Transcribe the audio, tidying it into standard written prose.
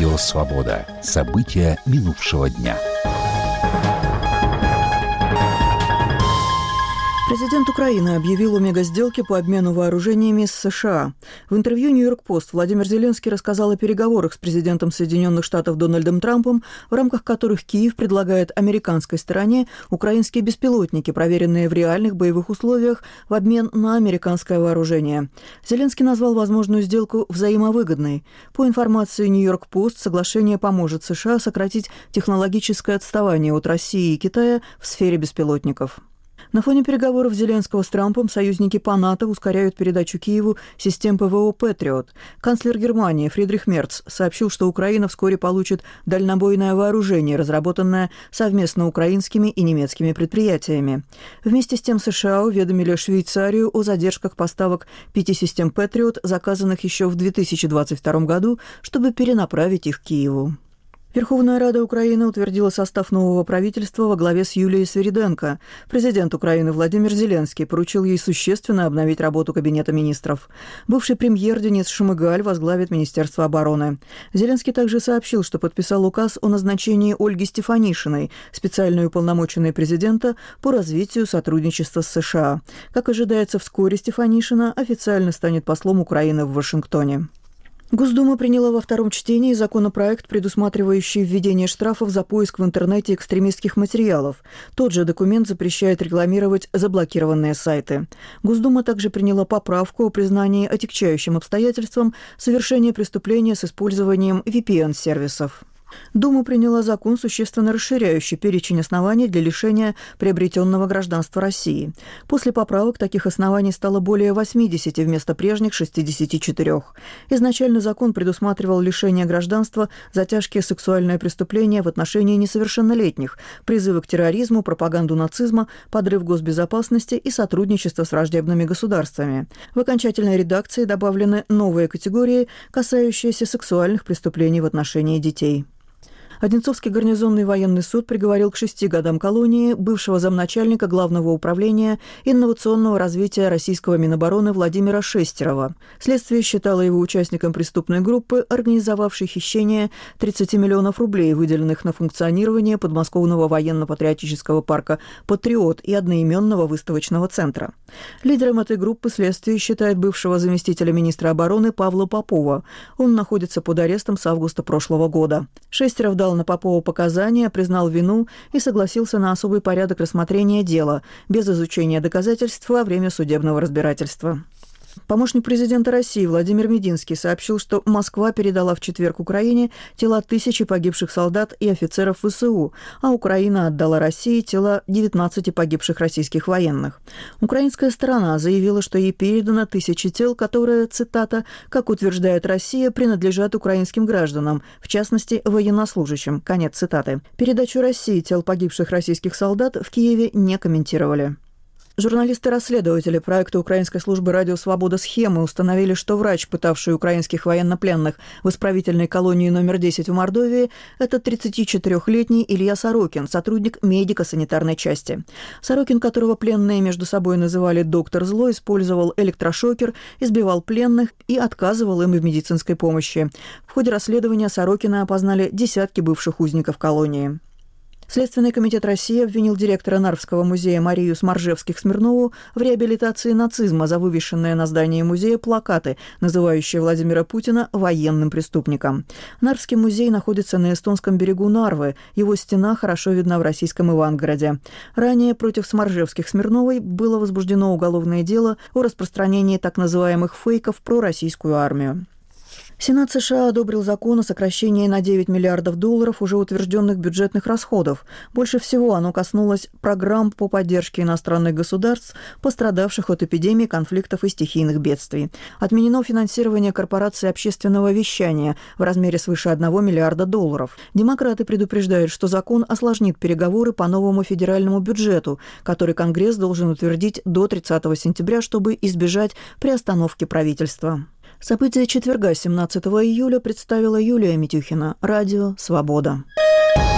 Радио «Свобода». События минувшего дня. Президент Украины объявил о мегасделке по обмену вооружениями с США. В интервью «Нью-Йорк Пост» Владимир Зеленский рассказал о переговорах с президентом Соединенных Штатов Дональдом Трампом, в рамках которых Киев предлагает американской стороне украинские беспилотники, проверенные в реальных боевых условиях, в обмен на американское вооружение. Зеленский назвал возможную сделку взаимовыгодной. По информации «Нью-Йорк Пост», соглашение поможет США сократить технологическое отставание от России и Китая в сфере беспилотников. На фоне переговоров Зеленского с Трампом союзники по НАТО ускоряют передачу Киеву систем ПВО «Патриот». Канцлер Германии Фридрих Мерц сообщил, что Украина вскоре получит дальнобойное вооружение, разработанное совместно украинскими и немецкими предприятиями. Вместе с тем США уведомили Швейцарию о задержках поставок 5 систем «Патриот», заказанных еще в 2022 году, чтобы перенаправить их к Киеву. Верховная Рада Украины утвердила состав нового правительства во главе с Юлией Свириденко. Президент Украины Владимир Зеленский поручил ей существенно обновить работу Кабинета министров. Бывший премьер Денис Шмыгаль возглавит Министерство обороны. Зеленский также сообщил, что подписал указ о назначении Ольги Стефанишиной, специальной уполномоченной президента по развитию сотрудничества с США. Как ожидается, вскоре Стефанишина официально станет послом Украины в Вашингтоне. Госдума приняла во втором чтении законопроект, предусматривающий введение штрафов за поиск в интернете экстремистских материалов. Тот же документ запрещает рекламировать заблокированные сайты. Госдума также приняла поправку о признании отягчающим обстоятельством совершения преступления с использованием VPN-сервисов. Дума приняла закон, существенно расширяющий перечень оснований для лишения приобретенного гражданства России. После поправок таких оснований стало более 80 вместо прежних 64. Изначально закон предусматривал лишение гражданства за тяжкие сексуальные преступления в отношении несовершеннолетних, призывы к терроризму, пропаганду нацизма, подрыв госбезопасности и сотрудничество с враждебными государствами. В окончательной редакции добавлены новые категории, касающиеся сексуальных преступлений в отношении детей. Одинцовский гарнизонный военный суд приговорил к 6 годам колонии бывшего замначальника Главного управления инновационного развития российского Минобороны Владимира Шестерова. Следствие считало его участником преступной группы, организовавшей хищение 30 миллионов рублей, выделенных на функционирование подмосковного военно-патриотического парка «Патриот» и одноименного выставочного центра. Лидером этой группы следствие считает бывшего заместителя министра обороны Павла Попова. Он находится под арестом с августа прошлого года. Шестеров дал на Попова показания, признал вину и согласился на особый порядок рассмотрения дела, без изучения доказательств во время судебного разбирательства. Помощник президента России Владимир Мединский сообщил, что Москва передала в четверг Украине тела 1000 погибших солдат и офицеров ВСУ, а Украина отдала России тела 19 погибших российских военных. Украинская сторона заявила, что ей передано 1000 тел, которые, цитата, «как утверждает Россия, принадлежат украинским гражданам, в частности, военнослужащим». Конец цитаты. Передачу России тел погибших российских солдат в Киеве не комментировали. Журналисты-расследователи проекта украинской службы «Радио Свобода» «Схемы» установили, что врач, пытавший украинских военнопленных в исправительной колонии номер 10 в Мордовии, это 34-летний Илья Сорокин, сотрудник медико-санитарной части. Сорокин, которого пленные между собой называли «доктор зло», использовал электрошокер, избивал пленных и отказывал им в медицинской помощи. В ходе расследования Сорокина опознали десятки бывших узников колонии. Следственный комитет России обвинил директора Нарвского музея Марию Смаржевских-Смирнову в реабилитации нацизма за вывешенные на здании музея плакаты, называющие Владимира Путина военным преступником. Нарвский музей находится на эстонском берегу Нарвы. Его стена хорошо видна в российском Ивангороде. Ранее против Смаржевских-Смирновой было возбуждено уголовное дело о распространении так называемых фейков про российскую армию. Сенат США одобрил закон о сокращении на $9 миллиардов уже утвержденных бюджетных расходов. Больше всего оно коснулось программ по поддержке иностранных государств, пострадавших от эпидемий, конфликтов и стихийных бедствий. Отменено финансирование корпораций общественного вещания в размере свыше $1 миллиарда. Демократы предупреждают, что закон осложнит переговоры по новому федеральному бюджету, который Конгресс должен утвердить до 30 сентября, чтобы избежать приостановки правительства. События четверга, 17 июля, представила Юлия Митюхина. Радио «Свобода».